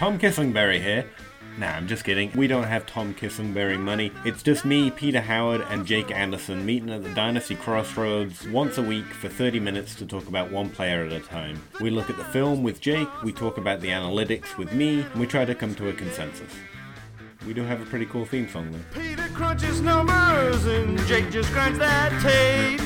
Tom Kissingberry here. Nah, I'm just kidding. We don't have Tom Kissingberry money. It's just me, Peter Howard, and Jake Anderson meeting at the Dynasty Crossroads once a week for 30 minutes to talk about one player at a time. We look at the film with Jake, we talk about the analytics with me, and we try to come to a consensus. We do have a pretty cool theme song though. Peter crunches numbers and Jake just grinds that tape.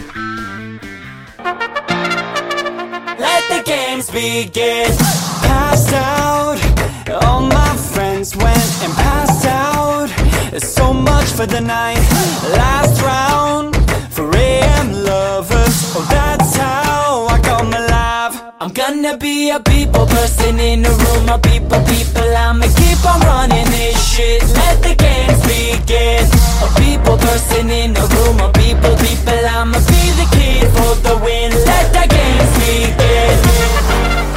Let the games begin. Passed out. All my friends went and passed out. There's so much for the night. Last round for AM lovers. Oh, that's how I come alive. I'm gonna be a people person in the room. A people. I'ma keep on running this shit. Let the games begin. A people person in the room. A people. I'ma be the kid for the win. Let the games begin.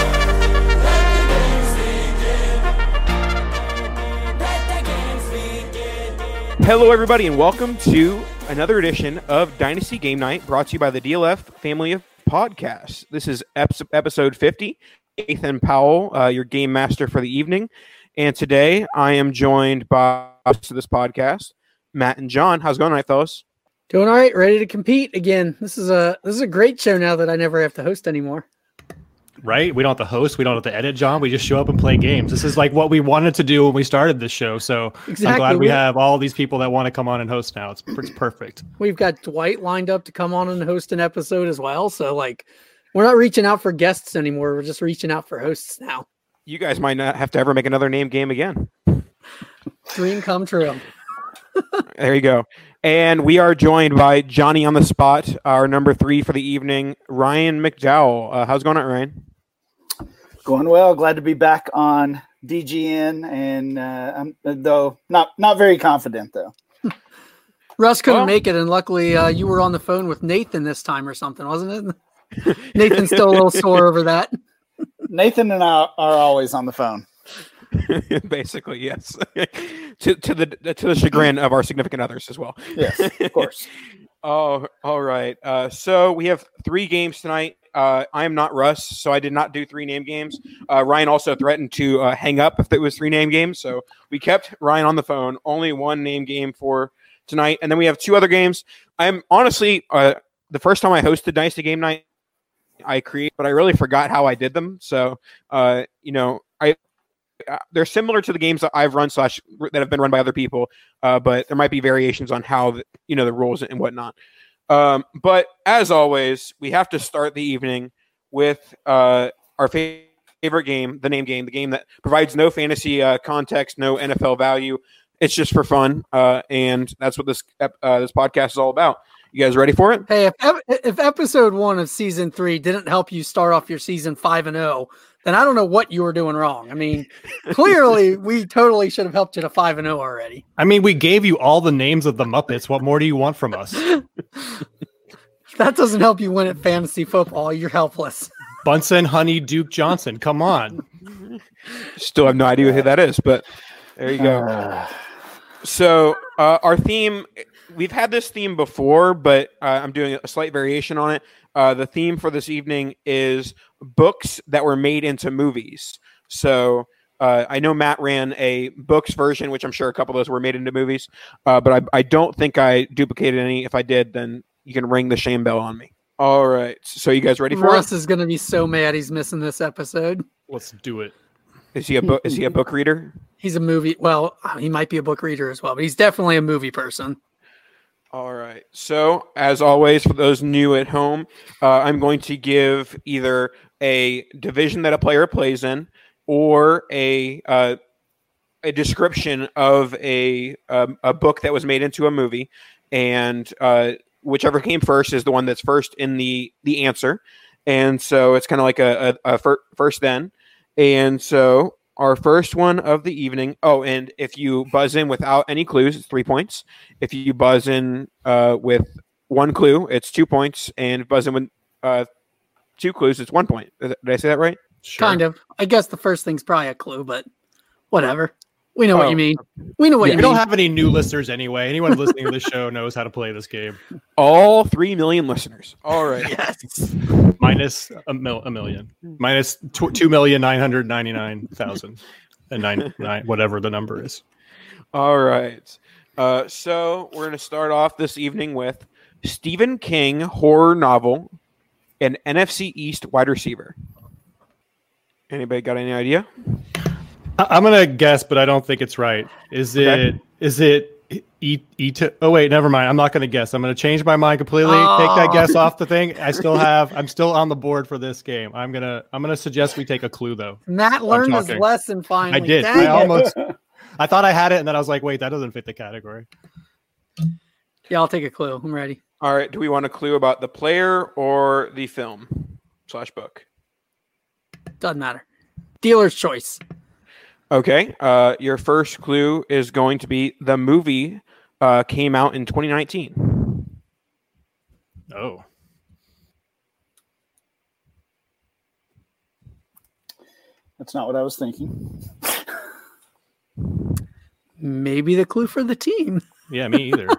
Hello, everybody, and welcome to another edition of Dynasty Game Night, brought to you by the DLF family of podcasts. This is episode 50. Nathan Powell, your game master for the evening, and today I am joined by this podcast, Matt and John. How's it going tonight, fellas? Doing all right, ready to compete again. This is a great show now that I never have to host anymore. Right? We don't have to host. We don't have to edit, John. We just show up and play games. This is like what we wanted to do when we started this show. So exactly. I'm glad we have all these people that want to come on and host now. It's perfect. We've got Dwight lined up to come on and host an episode as well. So like, we're not reaching out for guests anymore. We're just reaching out for hosts now. You guys might not have to ever make another name game again. Dream come true. There you go. And we are joined by Johnny on the spot, our number 3 for the evening, Ryan McDowell. How's it going, Ryan? Going well. Glad to be back on DGN, and I'm though not very confident though. Russ couldn't make it, and luckily you were on the phone with Nathan this time or something, wasn't it? Nathan's still a little sore over that. Nathan and I are always on the phone. Basically, yes. to the chagrin of our significant others as well. Yes, of course. Oh, all right. So we have 3 games tonight. I am not Russ, so I did not do 3 name games. Ryan also threatened to hang up if it was 3 name games, so we kept Ryan on the phone. Only 1 name game for tonight, and then we have 2 other games. I'm honestly the first time I hosted Dynasty Game Night, but I really forgot how I did them. So they're similar to the games that I've run / that have been run by other people, but there might be variations on how the rules and whatnot. But as always, we have to start the evening with our favorite game, the name game, the game that provides no fantasy context, no NFL value. It's just for fun, and that's what this podcast is all about. You guys ready for it? Hey, if episode 1 of season 3 didn't help you start off your season 5-0, then I don't know what you were doing wrong. I mean, clearly we totally should have helped you to 5-0 already. I mean, we gave you all the names of the Muppets. What more do you want from us? That doesn't help you win at fantasy football. You're helpless. Bunsen, Honey, Duke Johnson. Come on. Still have no idea who that is, but there you go. So our theme, we've had this theme before, but I'm doing a slight variation on it. The theme for this evening is books that were made into movies. So I know Matt ran a books version, which I'm sure a couple of those were made into movies, but I don't think I duplicated any. If I did, then you can ring the shame bell on me. All right. So you guys ready for Russ it? is going to be so mad he's missing this episode. Let's do it. Is he a book reader? He's a movie. Well, he might be a book reader as well, but he's definitely a movie person. All right. So, as always, for those new at home, I'm going to give either a division that a player plays in or a description of a book that was made into a movie, and whichever came first is the one that's first in the answer. And so it's kind of like a first then. And so our first one of the evening. Oh, and if you buzz in without any clues, it's 3 points. If you buzz in with 1 clue, it's 2 points. And if you buzz in with 2 clues, it's 1 point. Did I say that right? Sure. Kind of. I guess the first thing's probably a clue, but whatever. We know what you mean. We know what you mean. We don't have any new listeners anyway. Anyone listening to the show knows how to play this game. All 3 million listeners. All right. Yes. Minus a million. Minus 2,999,000. and nine, whatever the number is. All right. So we're going to start off this evening with Stephen King horror novel and NFC East wide receiver. Anybody got any idea? I'm gonna guess, but I don't think it's right. Is it? Oh wait, never mind. I'm not gonna guess. I'm gonna change my mind completely. Take that guess off the thing. I'm still on the board for this game. I'm gonna suggest we take a clue though. Matt learned his lesson finally. I did. I thought I had it, and then I was like, wait, that doesn't fit the category. Yeah, I'll take a clue. I'm ready. All right. Do we want a clue about the player or the film / book? Doesn't matter. Dealer's choice. Okay. Your first clue is going to be the movie came out in 2019. Oh. That's not what I was thinking. Maybe the clue for the team. Yeah, me either.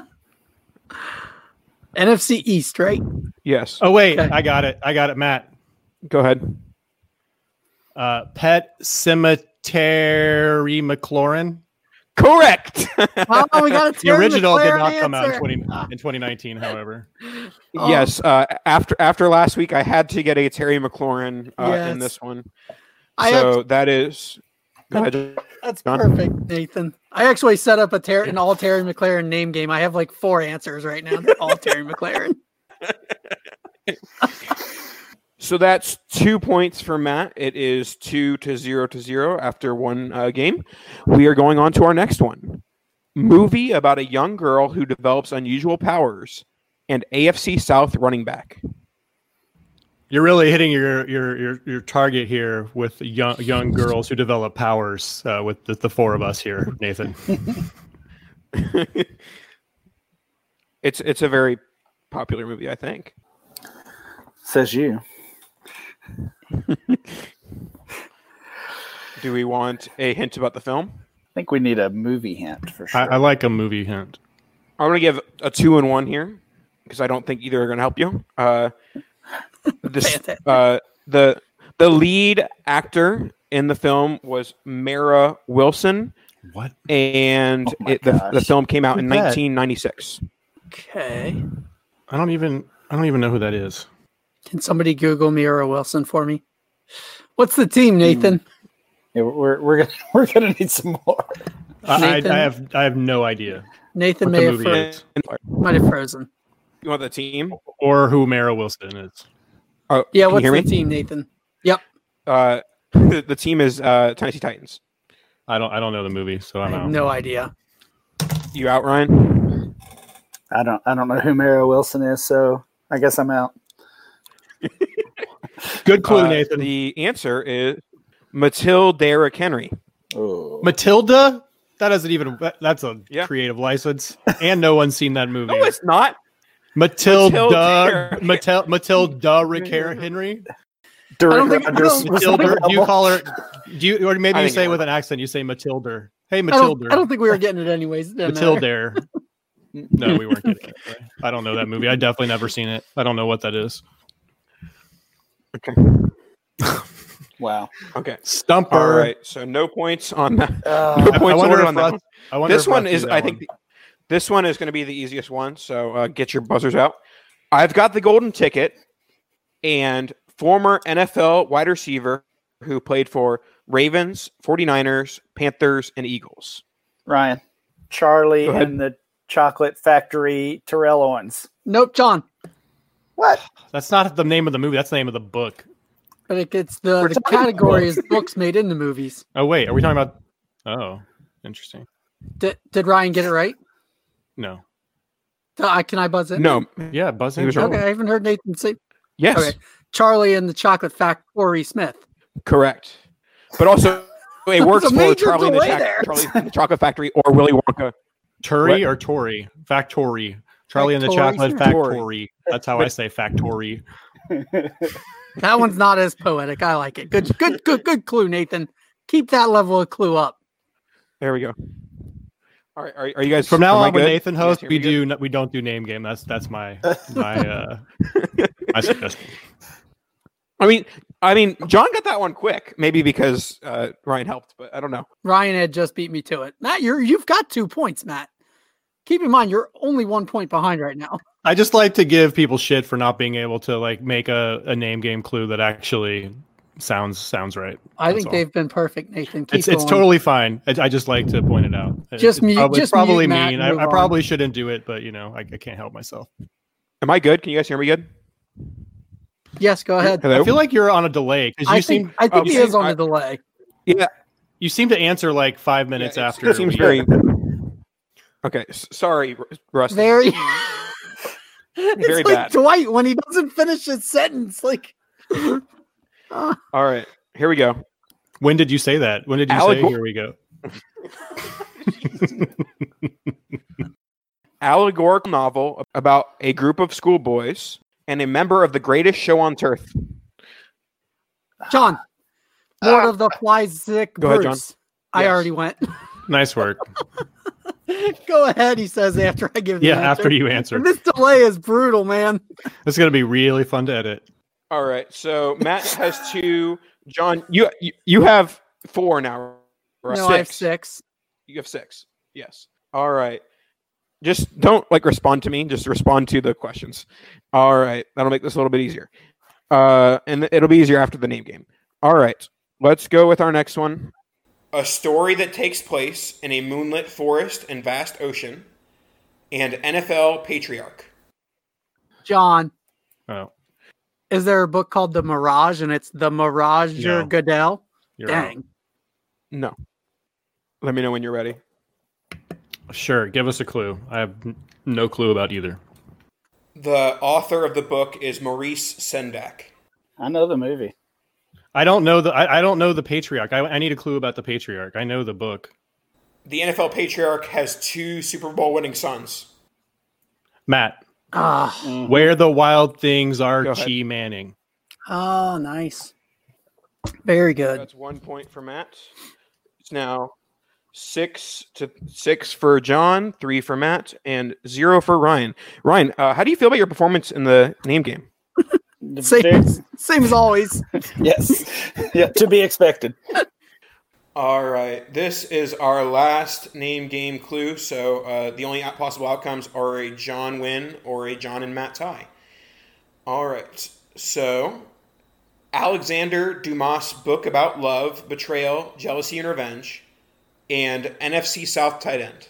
NFC East, right? Yes. Oh wait, Okay. I got it, Matt. Go ahead. Pet Cemetery McLaurin. Correct. Oh, we got The original did not come out in 2019, however. Yes. After last week, I had to get a Terry McLaurin in this one. That is. Go ahead. That's John? perfect, Nathan. I actually set up an all Terry McLaren name game. I have like 4 answers right now. They're all Terry McLaren. So that's 2 points for Matt. It is 2-0 after one game. We are going on to our next one. Movie about a young girl who develops unusual powers and AFC South running back. You're really hitting your target here with young girls who develop powers with the 4 of us here, Nathan. It's a very popular movie, I think. Says you. Do we want a hint about the film? I think we need a movie hint for sure. I like a movie hint. I'm going to give a 2-1 here because I don't think either are going to help you. The lead actor in the film was Mara Wilson. What? And the film came out in 1996. Okay. I don't even know who that is. Can somebody Google Mira Wilson for me? What's the team, Nathan? Yeah, we're gonna need some more. I have no idea. Nathan what might have frozen. You want the team or who Mara Wilson is? Oh, yeah. What's the team, Nathan? Yep. The team is Tennessee Titans. I don't know the movie, so I'm out. No idea. You out, Ryan? I don't know who Mara Wilson is, so I guess I'm out. Good clue, Nathan. The answer is Matilda Derrick Henry. Oh. Matilda? That's a creative license. And no one's seen that movie. No, it's not. Matilda Rick Henry. Matilda. Do you call her? Or maybe you say it with an accent. You say Matilda. Hey, Matilda. I don't think we were getting it anyways. Matilda. No, we weren't getting it. I don't know that movie. I definitely never seen it. I don't know what that is. Okay. Wow. Okay. Stumper. All right. So no points on that. No points on that one. This one is, I think, this one is going to be the easiest one. So get your buzzers out. I've got the golden ticket, and former NFL wide receiver who played for Ravens, 49ers, Panthers, and Eagles. Ryan. Charlie and the Chocolate Factory, Terrell Owens. Nope, John. What? That's not the name of the movie. That's the name of the book. But it gets the category is books made into movies. Oh, wait. Are we talking about... Oh, interesting. Did Ryan get it right? No. Can I buzz in? No. Yeah, buzz in. Okay, I haven't heard Nathan say... Yes. Okay. Charlie and the Chocolate Factory Smith. Correct. But also, it works for Charlie and the the Chocolate Factory or Willy Wonka. Turi or Tory? Factory. Charlie and the Chocolate Factory. That's how I say factory. That one's not as poetic. I like it. Good clue, Nathan. Keep that level of clue up. There we go. All right, are you guys from now on? When Nathan hosts, we don't do name game. That's my my suggestion. I mean, I mean, John got that one quick, maybe because Ryan helped, but I don't know. Ryan had just beat me to it. Matt, you've got 2 points, Matt. Keep in mind, you're only 1 point behind right now. I just like to give people shit for not being able to like make a name game clue that actually sounds right. I think they've been perfect, Nathan. Keep it's totally fine. I just like to point it out. Just it's probably Matt, mean. I probably shouldn't do it, but I can't help myself. Am I good? Can you guys hear me good? Yes, go ahead. Hello? I feel like you're on a delay because I think he is on a delay. Yeah. You seem to answer like 5 minutes after. It seems very. Okay, sorry, Rusty. Very. Very it's like bad. Dwight when he doesn't finish his sentence. Like. All right, here we go. When did you say that? When did you say here we go? Allegorical novel about a group of schoolboys and a member of the greatest show on turf. John, Lord of the Flies, Zick Go ahead, Bruce. John. I Yes. already went. Nice work. Go ahead, he says after I give the answer. After you answer. This delay is brutal, man. It's going to be really fun to edit. All right, so Matt has 2. John, you have 4 now. Right? No, I have 6. You have 6. Yes. All right. Just don't respond to me. Just respond to the questions. All right. That'll make this a little bit easier. And it'll be easier after the name game. All right. Let's go with our next one. A story that takes place in a moonlit forest and vast ocean, and NFL patriarch. John, Oh, is there a book called The Mirage and it's The Mirage No. Goodell? you're Dang. out. No. Let me know when you're ready. Sure, give us a clue. I have no clue about either. The author of the book is Maurice Sendak. I know the movie. I don't know the patriarch. I need a clue about the patriarch. I know the book. The NFL patriarch has 2 Super Bowl winning sons. Matt, Ah, Where the Wild Things Go Are, ahead. Chi Manning. oh, nice. Very good. That's 1 point for Matt. It's now 6-6 for John, 3 for Matt, and 0 for Ryan. Ryan, how do you feel about your performance in the name game? Same as always. Yes. Yeah, to be expected. All right, this is our last name game clue. So the only possible outcomes are a John win or a John and Matt tie. All right, so Alexander Dumas' book about love, betrayal, jealousy, and revenge, and NFC South tight end.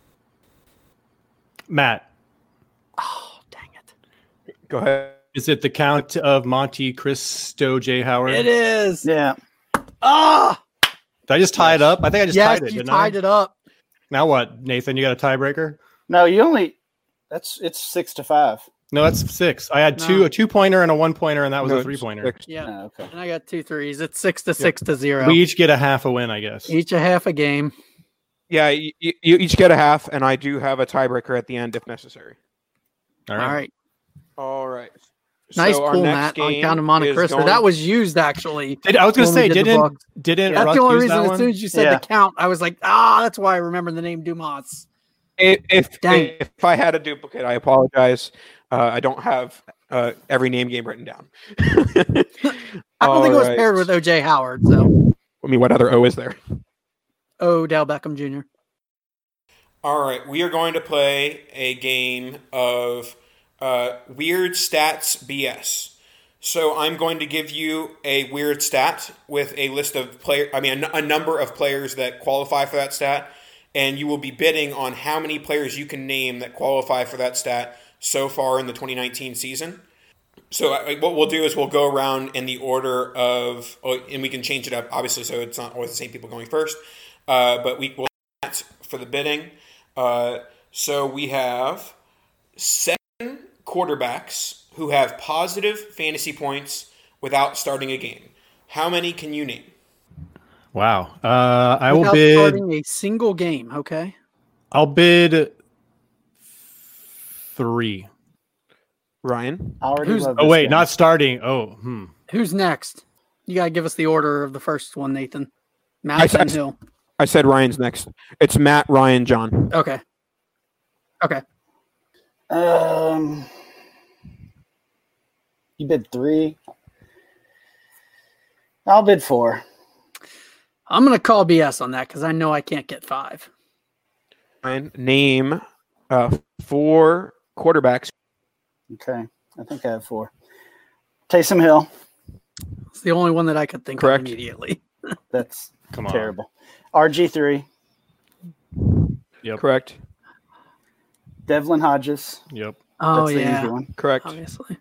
Matt, Oh, dang it. Go ahead. is it the Count of Monte Cristo J. Howard? It is. Yeah. Ah, Did I just tie it up? I think I just yes, tied it, you didn't tied I? it up. Now what, Nathan? You got a tiebreaker? No, it's 6-5. No, that's 6. I had No. a 2-pointer and a 1-pointer, and that was No, a it's 3-pointer. 6. Yeah. Oh, okay. And I got 2 threes. It's 6-6-0. We each get a half a win, I guess. Each a half a game. Yeah, you each get a half, and I do have a tiebreaker at the end if necessary. All All right. right. All right. Nice So our pull, next Matt, on game Count of Monte is Cristo. going- That was used, actually. I was going to when we say, did the book. didn't That's Russ the only use reason, that as one? soon as you said Yeah. the count, I was like, that's why I remember the name Dumas. Dang. If I had a duplicate, I apologize. I don't have every name game written down. I don't think it was All paired right. with O.J. Howard, so I mean, what other O is there? Odell Beckham Jr. All right, we are going to play a game of weird stats BS. So I'm going to give you a weird stat with a list of a number of players that qualify for that stat, and you will be bidding on how many players you can name that qualify for that stat so far in the 2019 season. So what we'll do is we'll go around in the order of, and we can change it up, obviously, so it's not always the same people going first, but we will for the bidding. So we have 7 quarterbacks who have positive fantasy points without starting a game. How many can you name? Wow. I will Without bid. starting a single game, okay? I'll bid 3. Ryan? I already love Oh this wait, game. not starting. Oh, Who's next? You got to give us the order of the first one, Nathan. I Matt said- and Hill. I said Ryan's next. It's Matt, Ryan, John. Okay. Okay. You bid 3. I'll bid 4. I'm going to call BS on that because I know I can't get 5. Ryan, name 4 quarterbacks. Okay. I think I have 4. Taysom Hill. It's the only one that I could think Correct. of immediately. That's Come on. terrible. RG3. Yep. Correct. Devlin Hodges. Yep. Oh, That's the yeah. easy one. Correct. Obviously.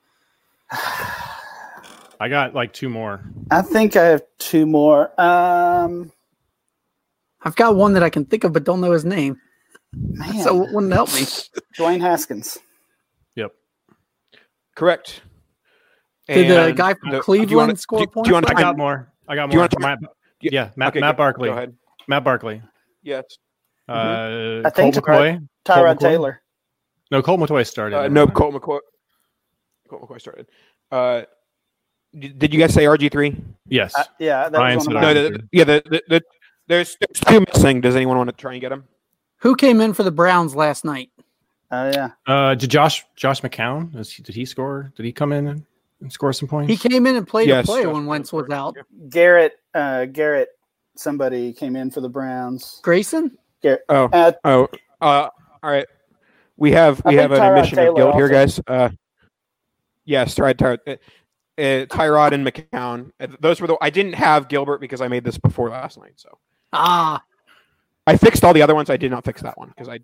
I got like 2 more. I think I have 2 more. I've got one that I can think of but don't know his name. Man. So it wouldn't help me. Dwayne Haskins. Yep. Correct. Did the And guy from do you Cleveland wanna- score do points? you want I to got more. I got Do you more. wanna talk- Matt Okay, Barkley. Go ahead. Matt Barkley. Yes. I Colt think McCoy. Tyrod Colt McCoy? Taylor. No, Colt McCoy started. No, Colt McCoy. Colt McCoy started. Did you guys say RG3? Yes. Yeah, that Ryan was one said of RG3. mine. There's 2 missing. Does anyone want to try and get them? Who came in for the Browns last night? Oh, yeah. Did Josh McCown? Did he score? Did he come in and score some points? He came in and played Yes, a play Josh when Wentz was out. Garrett, somebody came in for the Browns. Grayson? Garrett. Oh. All right. We have I think an Tyrod admission of Taylor guilt here, also. guys. Yes, Tyrod and McCown. Those were I didn't have Gilbert because I made this before last night. So Ah, I fixed all the other ones. I did not fix that one because I.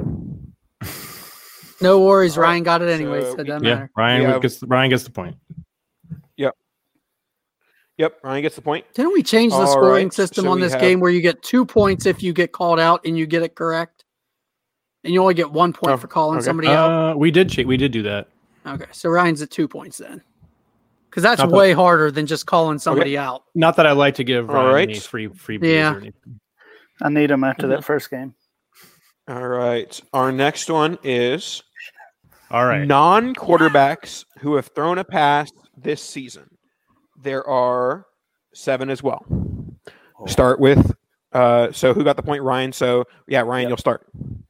no worries. All right, Ryan got it anyway, so so it doesn't Yeah, matter. Ryan gets the point. Yep, Ryan gets the point. Didn't we change the All scoring right, system so on we this have- game where you get 2 points if you get called out and you get it correct? And you only get 1 point Oh, for calling okay. somebody out? We did do that. Okay, so Ryan's at 2 points then. Because that's Not the- way harder than just calling somebody out. Not that I like to give All Ryan right. any free Yeah. or anything. I need him after that first game. All right. Our next one is All right. non-quarterbacks who have thrown a pass this season. There are 7 as well. Start with. So who got the point? Ryan. So yeah, Ryan, Yep. you'll start.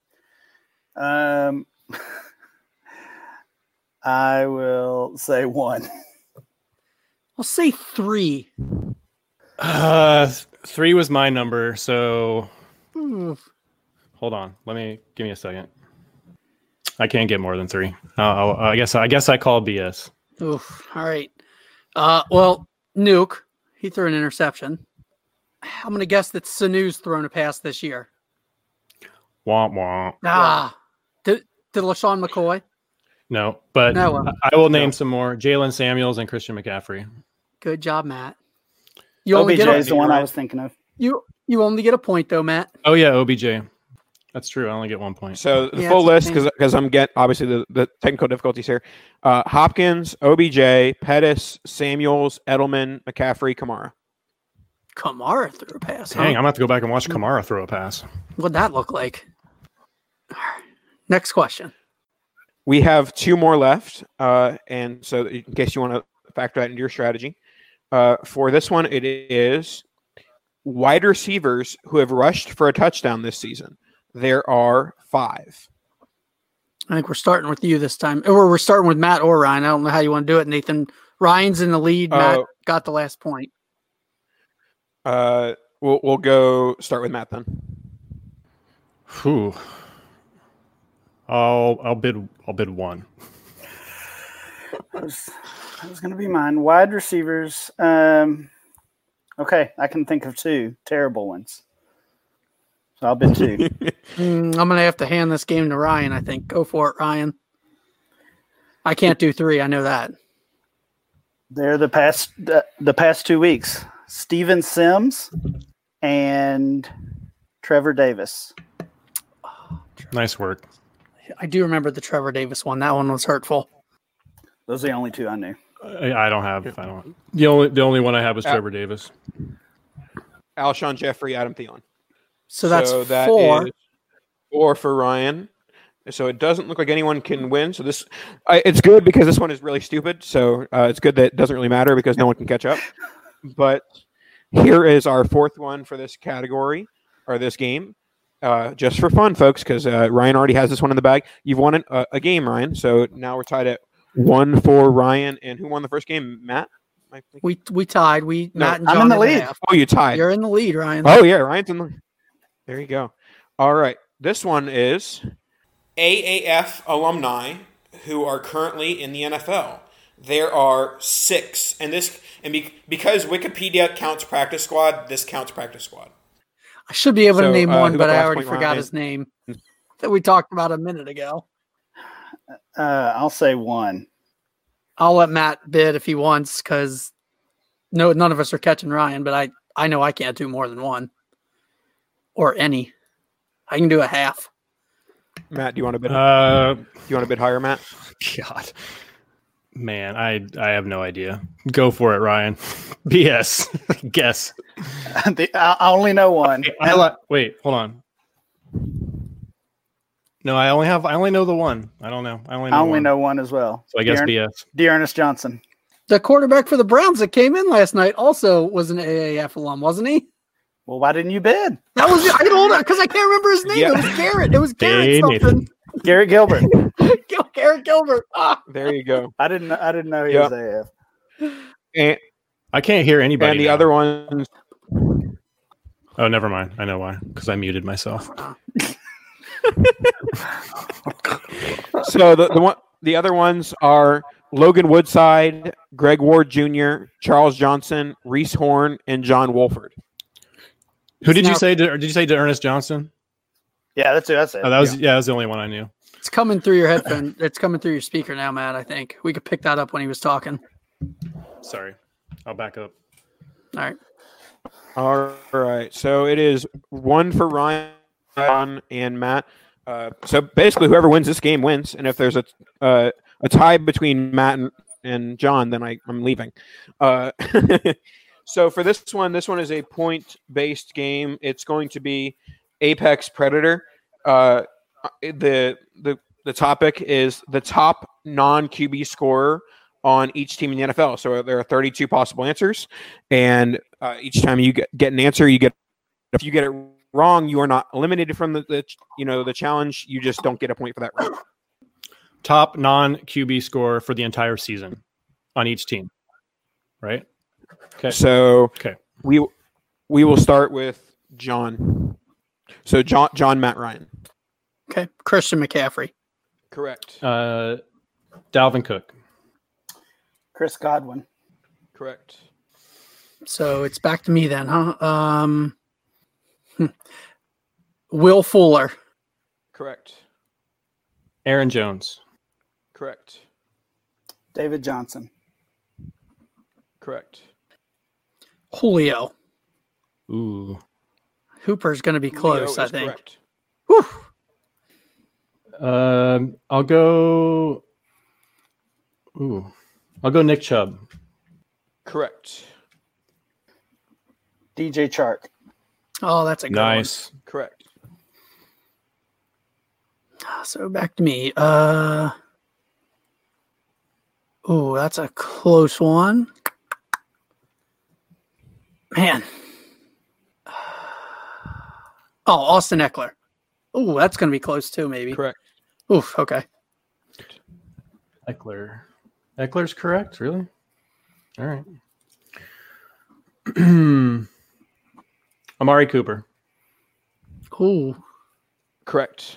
I will say 1. I'll say 3. 3 was my number, so Ooh. hold on. Give me a second. I can't get more than 3. I guess I call BS. Oof. All right. Well, Nuke, he threw an interception. I'm going to guess that Sanu's thrown a pass this year. Womp womp. Ah. Did LaShawn McCoy? No, but No. I will name some more: Jalen Samuels and Christian McCaffrey. Good job, Matt. You only OBJ get is the one I was thinking of. you only get a point though, Matt. Oh yeah, OBJ. That's true. I only get 1 point. So the Yeah, full that's list, okay. because I'm getting obviously the technical difficulties here. Hopkins, OBJ, Pettis, Samuels, Edelman, McCaffrey, Kamara. Kamara threw a pass. Dang, I'm gonna have to go back and watch Kamara throw a pass. What'd that look like? All right. Next question. We have 2 more left, and so in case you want to factor that into your strategy, for this one, it is wide receivers who have rushed for a touchdown this season. There are 5. I think we're starting with you this time. Or we're starting with Matt or Ryan. I don't know how you want to do it, Nathan. Ryan's in the lead. Matt got the last point. We'll go start with Matt then. Whew. I'll bid 1. That was going to be mine. Wide receivers. Okay, I can think of 2 terrible ones. So I'll bid 2. I'm going to have to hand this game to Ryan, I think. Go for it, Ryan. I can't do 3. I know that. They're the past 2 weeks. Steven Sims and Trevor Davis. Nice work. I do remember the Trevor Davis one. That one was hurtful. Those are the only 2 I knew. I don't have. The only one I have was Trevor Davis. Alshon Jeffrey, Adam Thielen. So that's that 4. is 4 for Ryan. So it doesn't look like anyone can win. So this, it's good because this one is really stupid. So it's good that it doesn't really matter because no one can catch up. But here is our 4th one for this category or this game. Just for fun, folks, because Ryan already has this one in the bag. You've won a game, Ryan. So now we're tied at 1 for Ryan. And who won the first game? Matt? We tied. Matt and John I'm in the have lead. half. Oh, you tied. You're in the lead, Ryan. Oh yeah, Ryan's in the. There you go. All right, this one is AAF alumni who are currently in the NFL. There are 6, because Wikipedia counts practice squad, this counts practice squad. I should be able to name one, who but got the I last already point, forgot Ryan? his name that we talked about a minute ago. I'll say 1. I'll let Matt bid if he wants, because none of us are catching Ryan, but I know I can't do more than 1 or any. I can do a half. Matt, do you want to bid? Do you want to bid higher, Matt? God, man, I have no idea. Go for it, Ryan. BS. Guess. I only know 1. Wait, hold on. No, I only know the one. I don't know. I only know 1 as well. So I guess BS. Dearness Johnson. The quarterback for the Browns that came in last night also was an AAF alum, wasn't he? Well, why didn't you bid? That was I told her because I can't remember his name. Yeah. It was Garrett. It was Garrett something. Garrett Gilbert. Garrett Gilbert. Ah. There you go. I didn't know he was AF. And I can't hear anybody. And the now. other ones. Oh, never mind. I know why. Because I muted myself. So the other ones are Logan Woodside, Greg Ward Jr., Charles Johnson, Reese Horn, and John Wolford. Who did you say? Did you say to Ernest Johnson? Yeah, that's who I said. Oh, that was the only one I knew. It's coming through your headphone. It's coming through your speaker now, Matt. I think we could pick that up when he was talking. Sorry, I'll back up. All right. All right. So it is 1 for Ryan and Matt. So basically, whoever wins this game wins. And if there's a tie between Matt and John, then I'm leaving. So for this one is a point-based game. It's going to be Apex Predator. The topic is the top non-QB scorer on each team in the NFL. So there are 32 possible answers, and each time you get an answer, if you get it wrong, you are not eliminated from the challenge. You just don't get a point for that round. Top non-QB score for the entire season on each team, right? Okay. So we will start with John. So John, Matt, Ryan. Okay. Christian McCaffrey. Correct. Dalvin Cook. Chris Godwin. Correct. So it's back to me then, huh? Will Fuller. Correct. Aaron Jones. Correct. David Johnson. Correct. Julio. Ooh. Hooper's going to be close, I think. Correct. Whew. I'll go. I'll go Nick Chubb. Correct. DJ Chark. Oh, that's a good nice. one. Correct. So back to me. That's a close one. Man. Austin Eckler. Oh, that's going to be close too, maybe. Correct. Oof, okay. Eckler's correct? Really? All right. Amari Cooper. Ooh. Correct.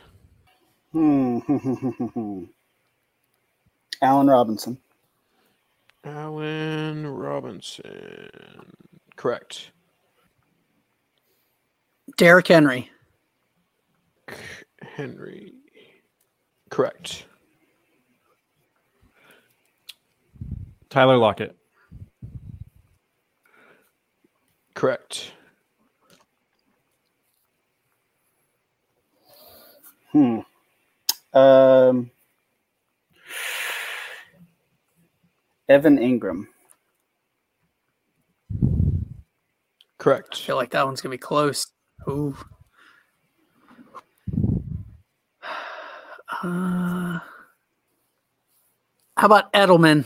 Allen Robinson. Allen Robinson. Correct. Derrick Henry. Henry. Correct. Tyler Lockett. Correct. Evan Ingram. Correct. I feel like that one's going to be close. Ooh. How about Edelman?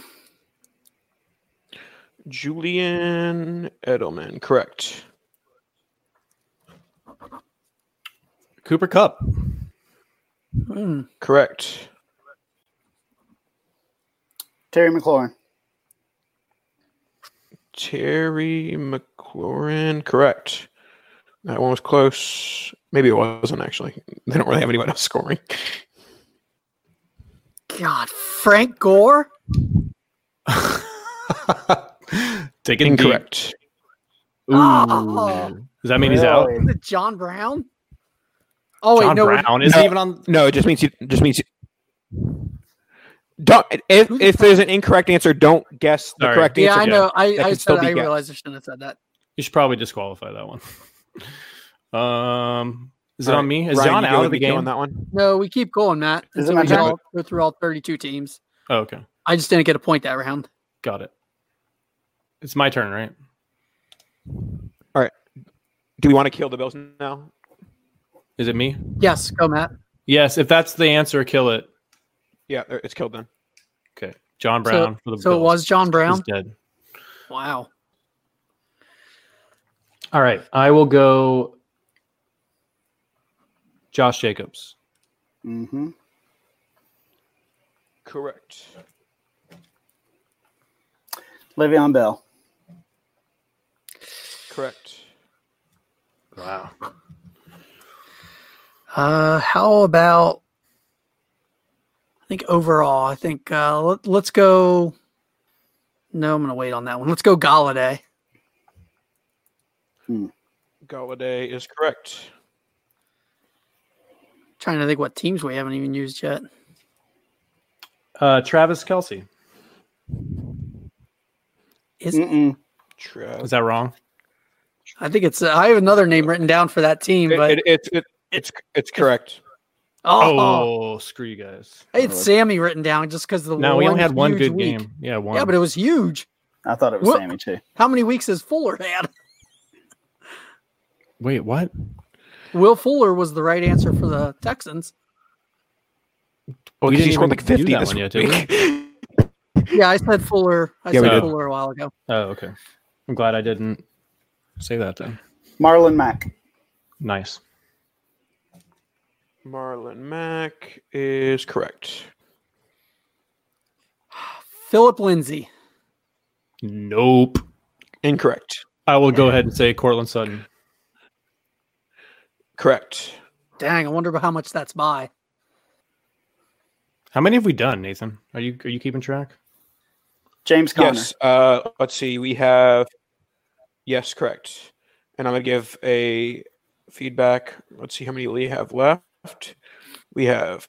Julian Edelman. Correct. Cooper Kupp. Correct. Terry McLaurin. Terry McLaurin. Correct. That one was close. Maybe it wasn't, actually. They don't really have anyone else scoring. God, Frank Gore? Taking Incorrect. Ooh. Oh. Does that mean he's out? Is it John Brown? Oh, wait, John no. Brown isn't even on. No, it just means you. Don't. If there's an incorrect answer, don't guess the Sorry. correct Yeah, answer. I know. That can still be I guessed. realized I shouldn't have said that. You should probably disqualify that one. Is it All on right. me? Is Ryan, John you out go of with the me game? on that one? No, we keep going, Matt. Is until it we my turn? go through all 32 teams. Oh, okay. I just didn't get a point that round. Got it. It's my turn, right? Do we want to kill the Bills now? Is it me? Yes, go, Matt. Yes. If that's the answer, kill it. Yeah, it's killed then. Okay. John Brown for the So Bills. it was John Brown? He's dead. Wow. All right. I will go Josh Jacobs. Mm-hmm. Correct. Le'Veon Bell. Correct. Wow. How about, I think overall, let's go. No, I'm going to wait on that one. Let's go Galladay. Galladay is correct. Trying to think what teams we haven't even used yet. Travis Kelce. Is Trev. Is that wrong? I think it's. I have another name written down for that team, but It's correct. Oh, screw you guys. I had Sammy written down just because the No, we only had one huge good week. game. Yeah, one. Yeah, but it was huge. I thought it was What? Sammy too. How many weeks has Fuller had? Wait, what? Will Fuller was the right answer for the Texans. Well, We he didn't scored even like 50 do that this one yet, week. did we? Yeah, I said Fuller. I Yeah, we said did. Fuller a while ago. Oh, okay. I'm glad I didn't say that then. Marlon Mack. Nice. Marlon Mack is correct. Philip Lindsay. Nope. Incorrect. I will go ahead and say Cortland Sutton. Correct. Dang, I wonder how much that's by. How many have we done, Nathan? Are you keeping track? James Conner. Yes. Let's see. We have. Yes, correct. And I'm going to give a feedback. Let's see how many we have left. We have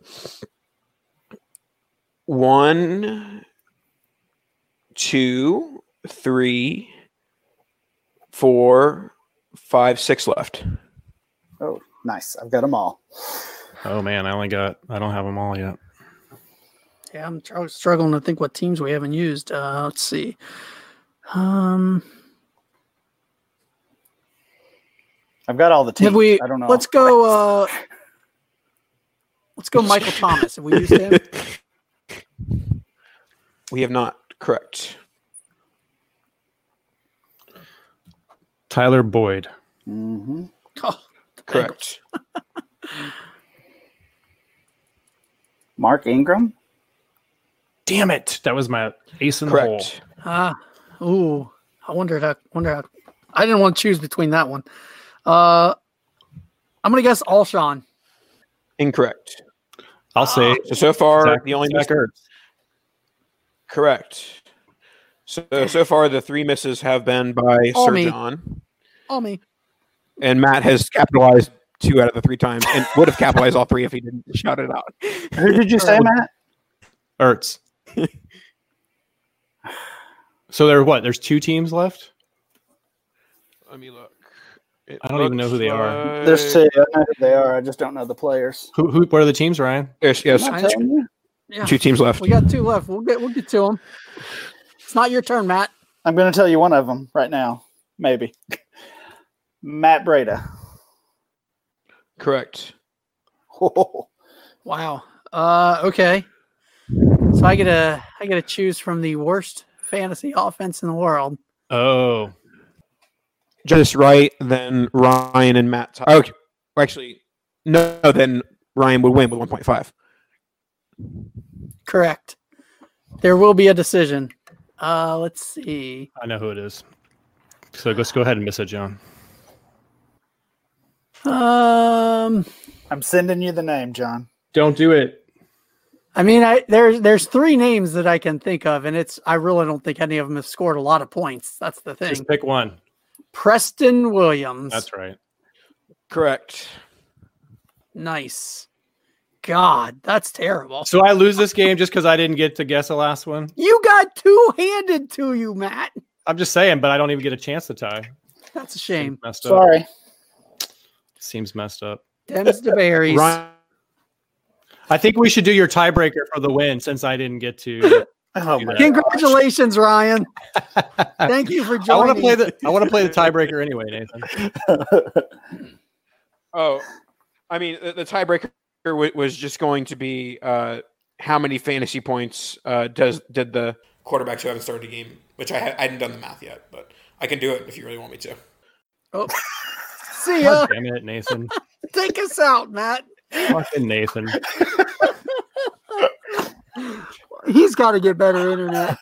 1, 2, 3, 4, 5, 6 left. Oh, nice. I've got them all. Oh man, I don't have them all yet. Yeah, I'm struggling to think what teams we haven't used. Let's see. I've got all the teams. Have we? I don't know. Let's go. Let's go. Michael Thomas. Have we used him? We have not. Correct. Tyler Boyd. Mm-hmm. Oh, the Correct. Mark Ingram. Damn it! That was my ace in the hole. Correct. Ooh. I wonder how. I didn't want to choose between that one. I'm gonna guess Alshon. Incorrect. I'll say So far, Zach- the only Zach Ertz. correct. So far, the 3 misses have been by All Sir me. John, All me. and Matt has capitalized 2 out of the 3 times, and would have capitalized all 3 if he didn't shout it out. Who did you say, Matt? Ertz. So there are what? There's 2 teams left. Let me look. I don't even know who they are. There's 2. I know who they are. I just don't know the players. Who? What are the teams, Ryan? Yes, I'm I- telling you. Yeah, 2 teams left. we got 2 left. We'll get to them. It's not your turn, Matt. I'm going to tell you one of them right now. Maybe. Matt Breda. Correct. Wow. Okay. So I gotta choose from the worst fantasy offense in the world. Oh, Just right, then Ryan and Matt. Okay. Actually, no, then Ryan would win with 1.5. Correct. There will be a decision. Let's see. I know who it is. So let's go ahead and miss it, John. I'm sending you the name, John. Don't do it. I mean, there's 3 names that I can think of, and I really don't think any of them have scored a lot of points. That's the thing. Just pick one. Preston Williams. That's right. Correct. Nice. God, that's terrible. So I lose this game just because I didn't get to guess the last one? You got 2 handed to you, Matt. I'm just saying, but I don't even get a chance to tie. That's a shame. Messed up. Sorry. Seems messed up. Dennis DeBerry's. Ryan, I think we should do your tiebreaker for the win since I didn't get to. Oh my Congratulations, Ryan. Thank you for joining. I want to play the tiebreaker anyway, Nathan. Oh, I mean, the tiebreaker was just going to be how many fantasy points did the quarterbacks who haven't started a game, which I hadn't done the math yet, but I can do it if you really want me to. Oh, see ya. Damn it, Nathan. Take us out, Matt. Fucking Nathan. He's got to get better internet.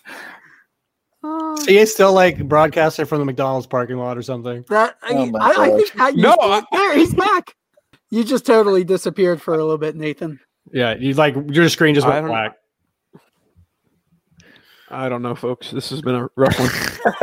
See, he's still like broadcasting from the McDonald's parking lot or something. I think there he's back. You just totally disappeared for a little bit, Nathan. Yeah, your screen just went black. I don't know, folks. This has been a rough one.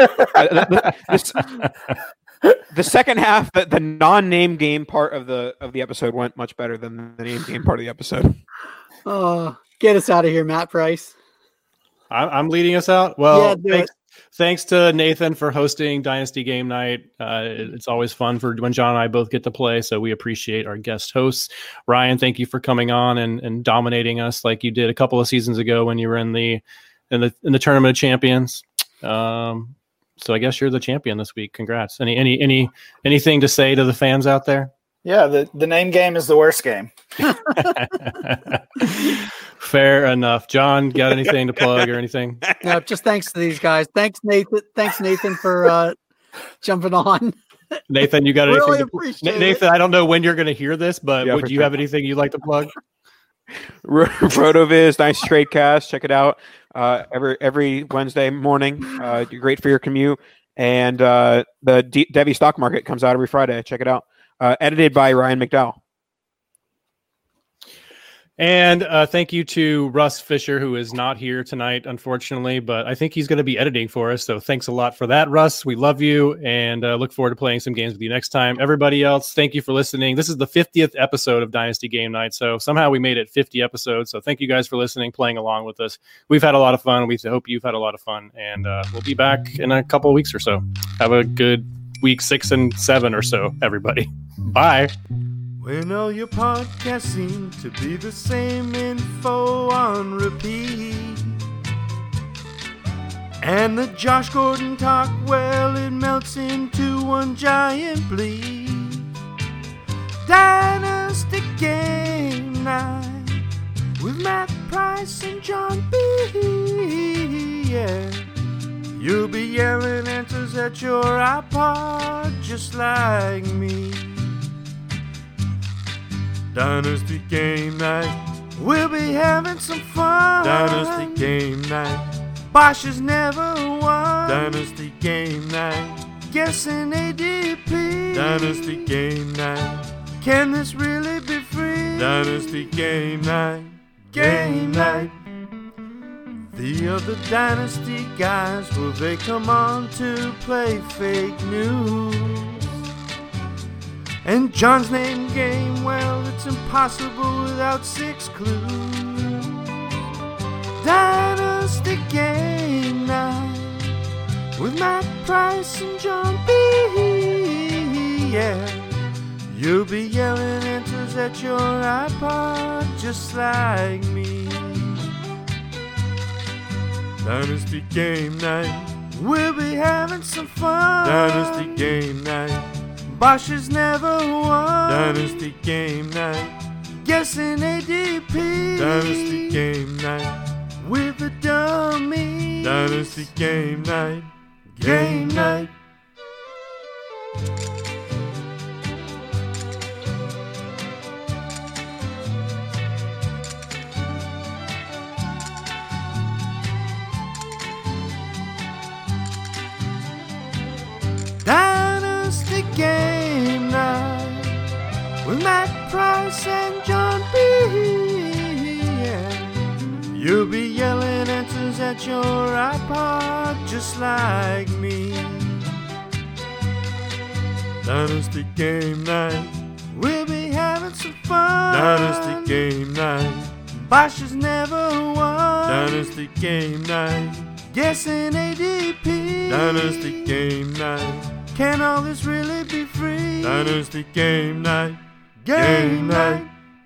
The second half, the non-name game part of the episode went much better than the name game part of the episode. Get us out of here, Matt Price. I'm leading us out. Well, yeah, thanks to Nathan for hosting Dynasty Game Night. It's always fun for when John and I both get to play, so we appreciate our guest hosts. Ryan, thank you for coming on and dominating us like you did a couple of seasons ago when you were in the Tournament of Champions. So I guess you're the champion this week. Congrats. Anything to say to the fans out there? Yeah, the name game is the worst game. Fair enough. John, got anything to plug or anything? No, just thanks to these guys. Thanks, Nathan. Thanks, Nathan, for jumping on. Nathan, you got really anything? Nathan, I don't know when you're going to hear this, but would you have anything you'd like to plug? RotoViz, nice trade cast. Check it out every Wednesday morning. Great for your commute. And the Debbie Stock Market comes out every Friday. Check it out. Edited by Ryan McDowell. And thank you to Russ Fisher, who is not here tonight, unfortunately, but I think he's going to be editing for us. So thanks a lot for that, Russ. We love you and look forward to playing some games with you next time. Everybody else, thank you for listening. This is the 50th episode of Dynasty Game Night. So somehow we made it 50 episodes. So thank you guys for listening, playing along with us. We've had a lot of fun. We hope you've had a lot of fun. And we'll be back in a couple of weeks or so. Have a good week 6 and 7 or so, everybody. Bye. When all your podcasts seem to be the same info on repeat, and the Josh Gordon talk, well, it melts into one giant bleed. Dynasty Game Night with Matt Price and John B. Yeah, you'll be yelling answers at your iPod just like me. Dynasty Game Night, we'll be having some fun. Dynasty Game Night, Bosch has never won. Dynasty Game Night, guessing ADP. Dynasty Game Night, can this really be free? Dynasty Game Night, Game Night. The other Dynasty guys, will they come on to play fake news? And John's name game, well, it's impossible without 6 clues. Dynasty Game Night with Matt Price and John B. Yeah, you'll be yelling answers at your iPod just like me. Dynasty Game Night, we'll be having some fun. Dynasty Game Night, Bosch has never won. Dynasty Game Night, guessing ADP. Dynasty Game Night, with the dummy. Dynasty Game Night, Game Night. with Matt Price and John B. Yeah. You'll be yelling answers at your iPod just like me. Dynasty Game Night, we'll be having some fun. Dynasty Game Night, Bosch has never won. Dynasty Game Night, guessing ADP. Dynasty Game Night, can all this really be free? Dynasty Game Night, Game Night.